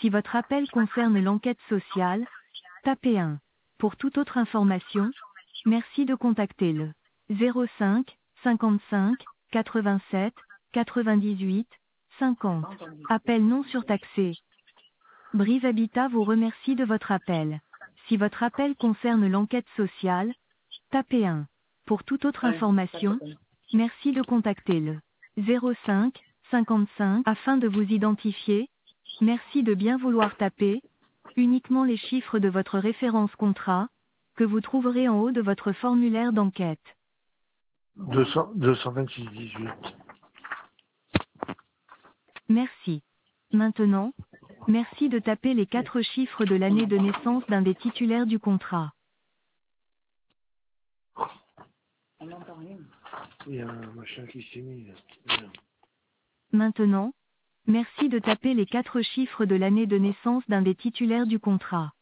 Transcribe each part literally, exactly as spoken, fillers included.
Si votre appel concerne l'enquête sociale, tapez un. Pour toute autre information, merci de contacter le zéro cinq, cinquante-cinq, quatre-vingt-sept, quatre-vingt-dix-huit, cinquante. Appel non surtaxé. Brive Habitat vous remercie de votre appel. Si votre appel concerne l'enquête sociale, tapez un. Pour toute autre information, merci de contacter le zéro cinq, cinquante-cinq afin de vous identifier. Merci de bien vouloir taper uniquement les chiffres de votre référence contrat, que vous trouverez en haut de votre formulaire d'enquête. deux cents, deux cent vingt-six dix-huit. Merci. Maintenant, merci de taper les quatre chiffres de l'année de naissance d'un des titulaires du contrat. Il y a un machin qui s'est mis là. Maintenant, merci de taper les quatre chiffres de l'année de naissance d'un des titulaires du contrat.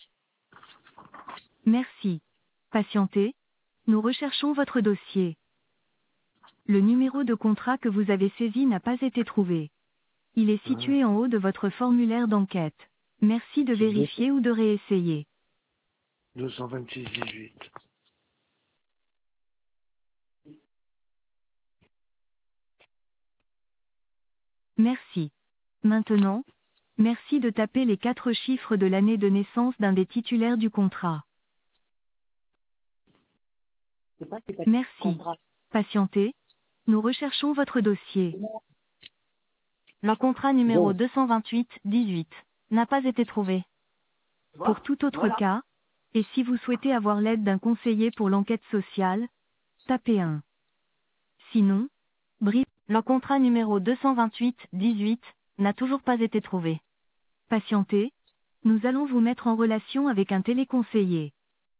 Merci. Patientez. Nous recherchons votre dossier. Le numéro de contrat que vous avez saisi n'a pas été trouvé. Il est situé en haut de votre formulaire d'enquête. Merci de vérifier ou de réessayer. deux cent vingt-six dix-huit. Merci. Maintenant, merci de taper les quatre chiffres de l'année de naissance d'un des titulaires du contrat. Merci. Patientez. Nous recherchons votre dossier. Le contrat numéro deux cent vingt-huit dix-huit n'a pas été trouvé. Pour tout autre cas, et si vous souhaitez avoir l'aide d'un conseiller pour l'enquête sociale, tapez un. Sinon, Brive, le contrat numéro deux cent vingt-huit dix-huit n'a toujours pas été trouvé. Patientez, nous allons vous mettre en relation avec un téléconseiller.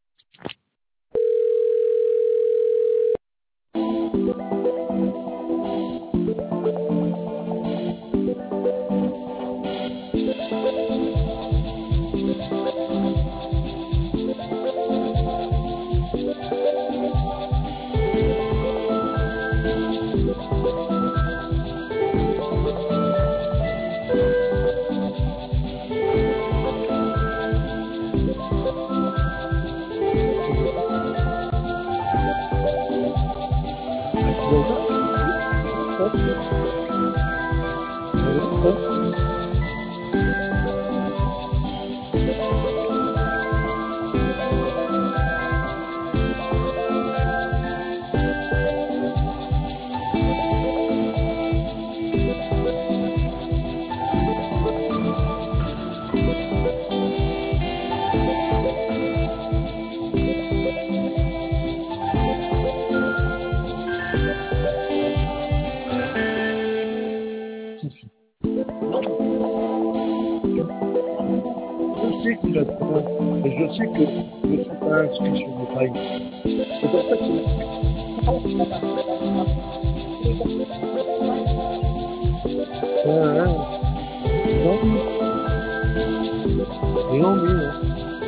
Je sais qu'il a trouvé, mais je sais que je ne suis pas inscrit sur le travail. C'est pour ça que ouais, ouais. Non, mais non, mais hein.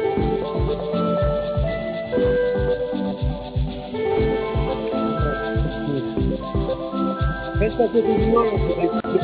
Reste à côté de moi, on pourrait écouter.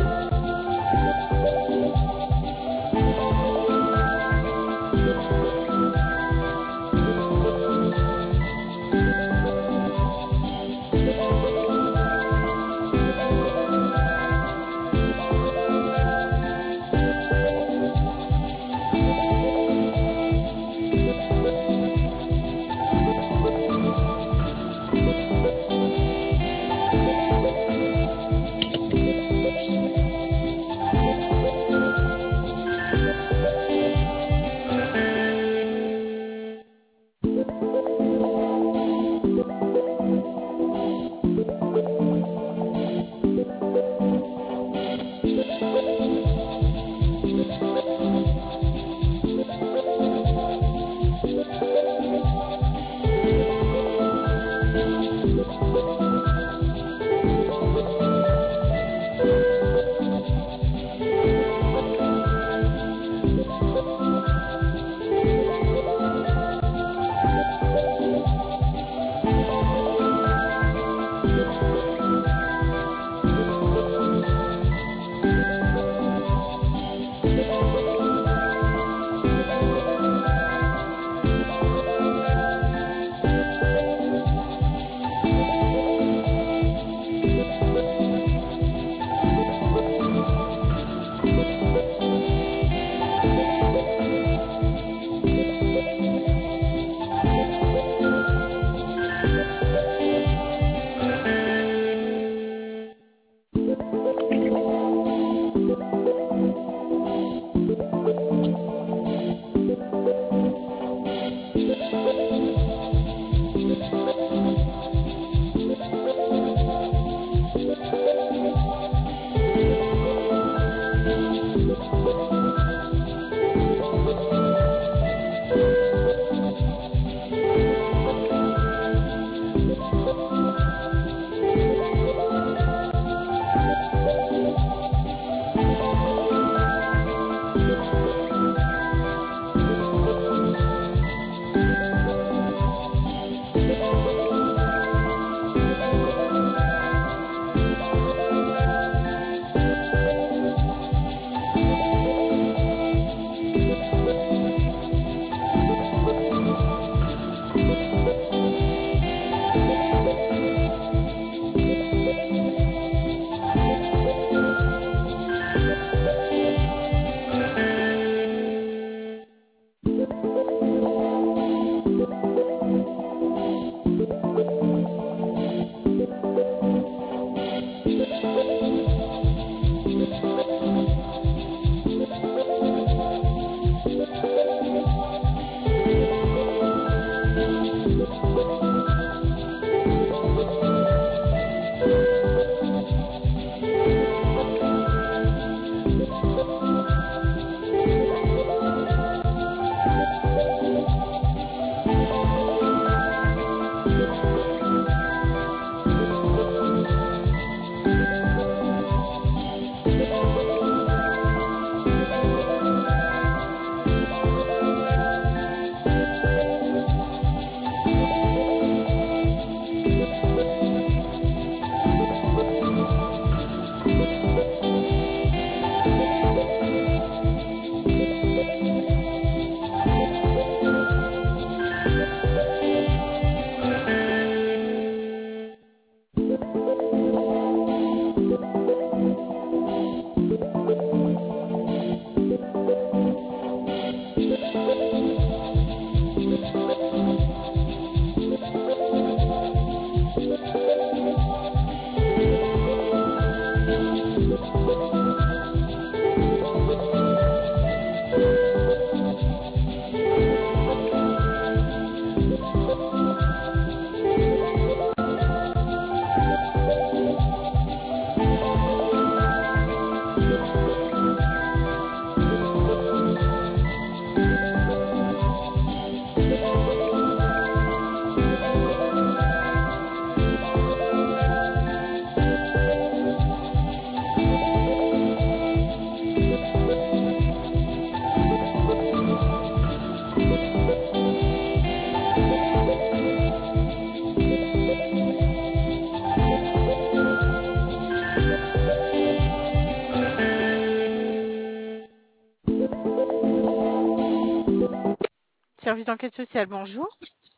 Service d'enquête sociale, bonjour.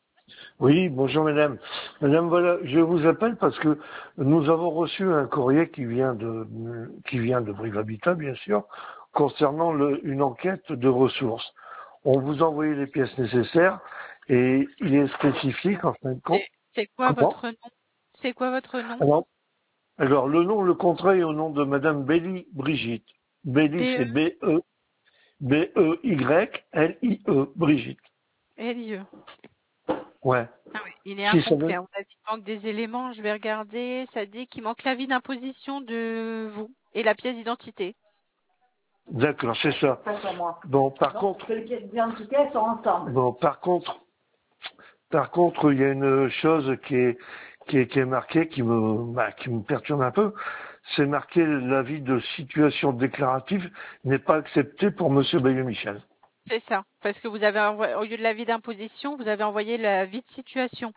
Oui, bonjour madame. Madame, voilà, je vous appelle parce que nous avons reçu un courrier qui vient de qui vient de Brive Habitat, bien sûr, concernant le, une enquête de ressources. On vous a envoyé les pièces nécessaires et il est spécifique en fin de compte. C'est quoi Comment votre nom C'est quoi votre nom alors, alors, le nom, le contrat est au nom de madame Belly Brigitte. Belly, c'est B E B E Y L I E, Brigitte. L I E. Ouais. Ah oui, il est Si ça incomplet. veut- On a dit qu'il manque des éléments. Je vais regarder. Ça dit qu'il manque l'avis d'imposition de vous et la pièce d'identité. D'accord, c'est ça. Pas sur moi. Bon, par Donc, contre, les pièces d'identité sont ensemble. bon, par contre, par contre, il y a une chose qui est, qui est, qui est marquée, qui me, bah, qui me perturbe un peu. C'est marqué l'avis de situation déclarative n'est pas accepté pour Monsieur Bayeux-Michel. C'est ça. Parce que vous avez envoyé, au lieu de l'avis d'imposition, vous avez envoyé l'avis de situation.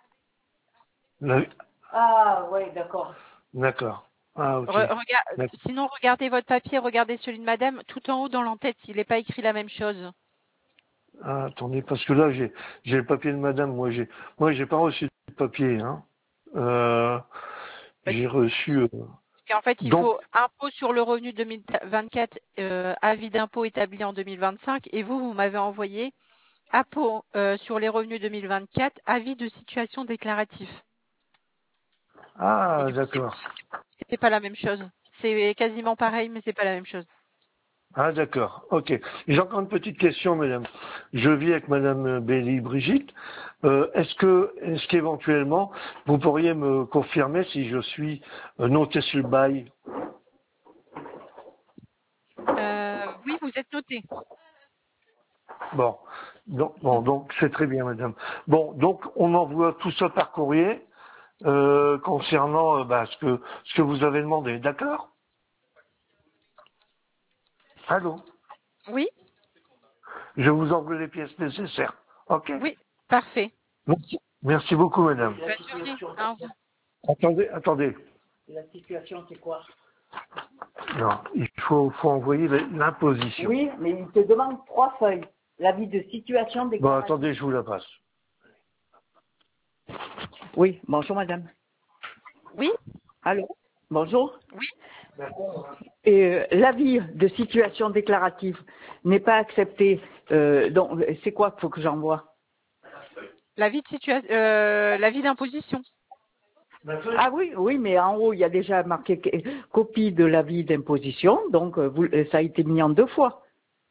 La- Ah, oui, d'accord. D'accord. Ah, ok. Re- regarde- D'accord. sinon, regardez votre papier, regardez celui de madame. Tout en haut dans l'entête, il n'est pas écrit la même chose. Ah, attendez, parce que là, j'ai, j'ai le papier de madame. Moi, j'ai, moi, j'ai pas reçu de papier, hein. Euh, Parce j'ai reçu, euh, qu'en fait, il donc, faut impôt sur le revenu deux mille vingt-quatre, euh, avis d'impôt établi en deux mille vingt-cinq. Et vous, vous m'avez envoyé impôt euh, sur les revenus deux mille vingt-quatre, avis de situation déclaratif. Et ah, du coup, c'est d'accord. c'est pas la même chose. C'est quasiment pareil, mais c'est pas la même chose. Ah, d'accord. Ok. J'ai encore une petite question, madame. Je vis avec madame Belly Brigitte. Euh, est-ce que, est-ce qu'éventuellement, vous pourriez me confirmer si je suis euh, noté sur le bail? Euh, oui, vous êtes noté. Bon. Donc, bon, donc, c'est très bien, madame. Bon, donc, on envoie tout ça par courrier, euh, concernant, euh, bah, ce que, ce que vous avez demandé. D'accord? Allô? Oui. je vous envoie les pièces nécessaires. Ok? Oui, parfait. Merci, merci beaucoup, madame. La Bonne journée. situation, Au revoir. Attendez, attendez. la situation, c'est quoi? Non, il faut, faut envoyer l'imposition. Oui, mais il te demande trois feuilles. L'avis de situation des Bon, attendez, je vous la passe. Oui, bonjour madame. Oui, Allô? Bonjour. oui. Et euh, l'avis de situation déclarative n'est pas accepté. Euh, donc, c'est quoi qu'il faut que j'envoie? L'avis de situation, euh, l'avis d'imposition. Ah oui, oui, mais en haut, il y a déjà marqué que- copie de l'avis d'imposition, donc euh, vous, euh, ça a été mis en deux fois.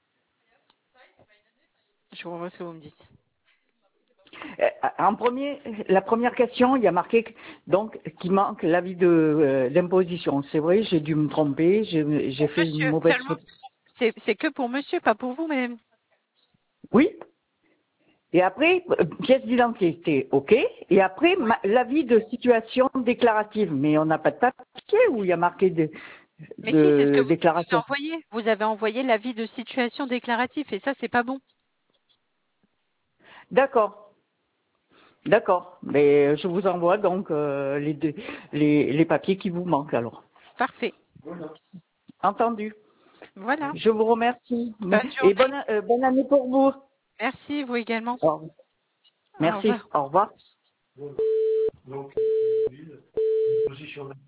Je vous remercie ce que vous me dites. Euh, En premier, la première question, il y a marqué que- donc qu'il manque l'avis de euh, d'imposition. C'est vrai, j'ai dû me tromper, j'ai j'ai fait une Monsieur, mauvaise seulement. faute. C'est, c'est que pour monsieur, pas pour vous, madame. Oui. Et après, euh, pièce d'identité, ok. Et après, ma- l'avis de situation déclarative. Mais on n'a pas de papier où il y a marqué de, Mais si, c'est ce que de vous avez déclaration. envoyé. Vous avez envoyé l'avis de situation déclaratif et ça, c'est pas bon. D'accord. D'accord. Mais je vous envoie donc euh, les, deux- les, les papiers qui vous manquent alors. Parfait. Entendu. Voilà. Je vous remercie. Bonne Et journée. bonne, euh, bonne année pour vous. Merci, vous également. Au revoir. Au Merci. revoir. Au revoir. Donc, position